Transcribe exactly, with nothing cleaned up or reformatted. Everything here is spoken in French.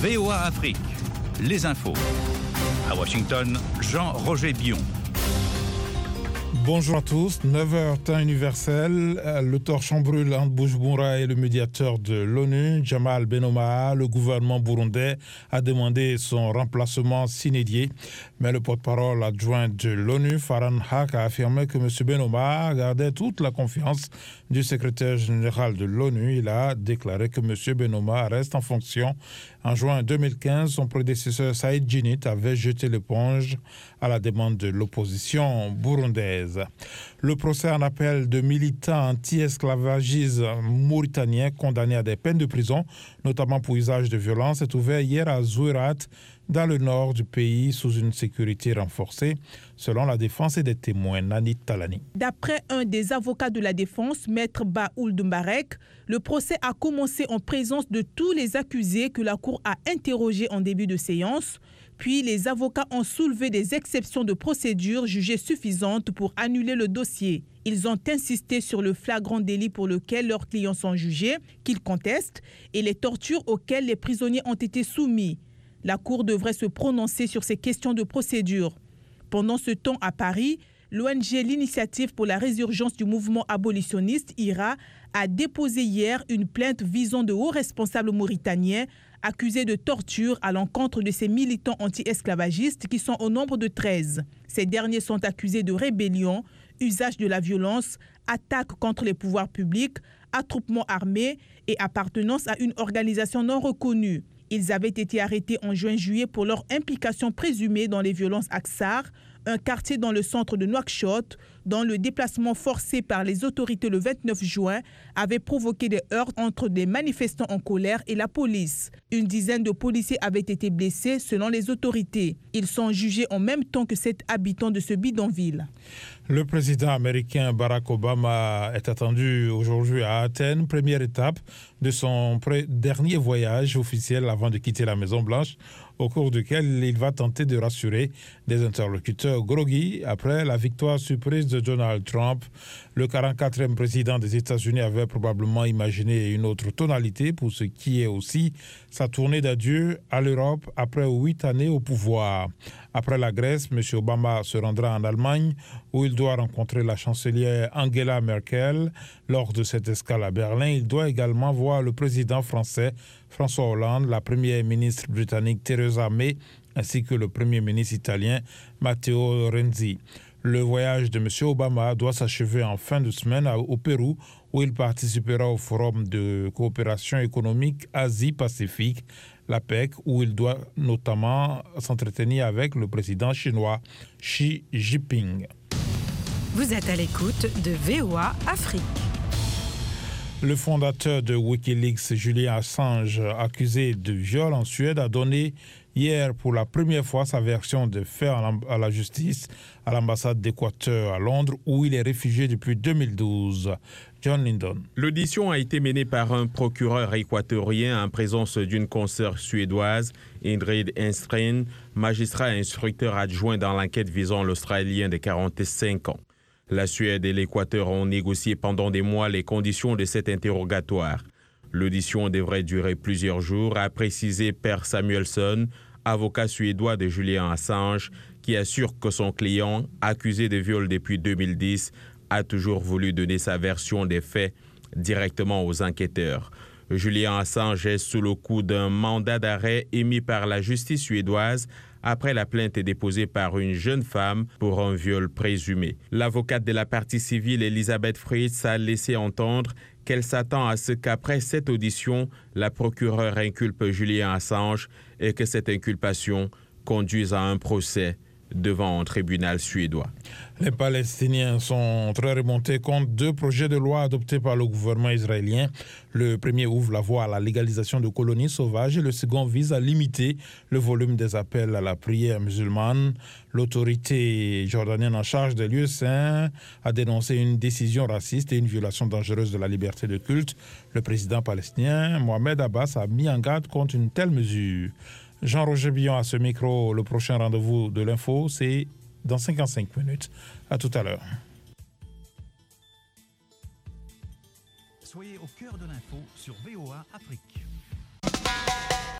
V O A Afrique, les infos. À Washington, Jean-Roger Bion. Bonjour à tous, neuf heures temps universel. Le torche en brûle entre Bujumbura et le médiateur de l'ONU, Jamal Ben-Omar. Le gouvernement burundais a demandé son remplacement sine die. Mais le porte-parole adjoint de l'ONU, Farhan Haq, a affirmé que M. Ben-Omar gardait toute la confiance du secrétaire général de l'ONU. Il a déclaré que M. Ben-Omar reste en fonction. En juin deux mille quinze, son prédécesseur Saïd Djinnit avait jeté l'éponge à la demande de l'opposition burundaise. Le procès en appel de militants anti-esclavagistes mauritaniens condamnés à des peines de prison, notamment pour usage de violence, est ouvert hier à Zouirat, dans le nord du pays, sous une sécurité renforcée, selon la défense et des témoins. Nani Talani. D'après un des avocats de la défense, Maître Baoul Mbarek, le procès a commencé en présence de tous les accusés que la Cour a interrogés en début de séance. Puis les avocats ont soulevé des exceptions de procédure jugées suffisantes pour annuler le dossier. Ils ont insisté sur le flagrant délit pour lequel leurs clients sont jugés, qu'ils contestent, et les tortures auxquelles les prisonniers ont été soumis. La Cour devrait se prononcer sur ces questions de procédure. Pendant ce temps, à Paris, l'O N G L'Initiative pour la résurgence du mouvement abolitionniste, I R A, a déposé hier une plainte visant de hauts responsables mauritaniens accusés de torture à l'encontre de ces militants anti-esclavagistes qui sont au nombre de treize. Ces derniers sont accusés de rébellion, usage de la violence, attaque contre les pouvoirs publics, attroupement armé et appartenance à une organisation non reconnue. Ils avaient été arrêtés en juin-juillet pour leur implication présumée dans les violences Aksar, un quartier dans le centre de Nouakchott, dont le déplacement forcé par les autorités le vingt-neuf juin avait provoqué des heurts entre des manifestants en colère et la police. Une dizaine de policiers avaient été blessés selon les autorités. Ils sont jugés en même temps que sept habitants de ce bidonville. Le président américain Barack Obama est attendu aujourd'hui à Athènes, première étape de son dernier voyage officiel avant de quitter la Maison-Blanche, au cours duquel il va tenter de rassurer des interlocuteurs groggy après la victoire surprise de Donald Trump. Le quarante-quatrième président des États-Unis avait probablement imaginé une autre tonalité pour ce qui est aussi sa tournée d'adieu à l'Europe après huit années au pouvoir. Après la Grèce, M. Obama se rendra en Allemagne où il doit rencontrer la chancelière Angela Merkel. Lors de cette escale à Berlin, il doit également voir le président français François Hollande, la première ministre britannique Theresa May ainsi que le premier ministre italien Matteo Renzi. Le voyage de M. Obama doit s'achever en fin de semaine au Pérou, où il participera au Forum de coopération économique Asie-Pacifique, l'A P E C, où il doit notamment s'entretenir avec le président chinois Xi Jinping. Vous êtes à l'écoute de V O A Afrique. Le fondateur de Wikileaks, Julian Assange, accusé de viol en Suède, a donné hier pour la première fois sa version des faits à la justice à l'ambassade d'Équateur à Londres, où il est réfugié depuis deux mille douze. John Lindon. L'audition a été menée par un procureur équatorien en présence d'une consoeur suédoise, Ingrid Enstrin, magistrat et instructeur adjoint dans l'enquête visant l'Australien de quarante-cinq ans. La Suède et l'Équateur ont négocié pendant des mois les conditions de cet interrogatoire. L'audition devrait durer plusieurs jours, a précisé Per Samuelsson, avocat suédois de Julian Assange, qui assure que son client, accusé de viol depuis deux mille dix, a toujours voulu donner sa version des faits directement aux enquêteurs. Julian Assange est sous le coup d'un mandat d'arrêt émis par la justice suédoise après la plainte déposée par une jeune femme pour un viol présumé. L'avocate de la partie civile, Elisabeth Fritz, a laissé entendre qu'elle s'attend à ce qu'après cette audition, la procureure inculpe Julian Assange et que cette inculpation conduise à un procès devant un tribunal suédois. Les Palestiniens sont très remontés contre deux projets de loi adoptés par le gouvernement israélien. Le premier ouvre la voie à la légalisation de colonies sauvages et le second vise à limiter le volume des appels à la prière musulmane. L'autorité jordanienne en charge des lieux saints a dénoncé une décision raciste et une violation dangereuse de la liberté de culte. Le président palestinien Mohamed Abbas a mis en garde contre une telle mesure. Jean-Roger Bion à ce micro. Le prochain rendez-vous de l'info, c'est dans cinquante-cinq minutes. À tout à l'heure. Soyez au cœur de l'info sur V O A Afrique.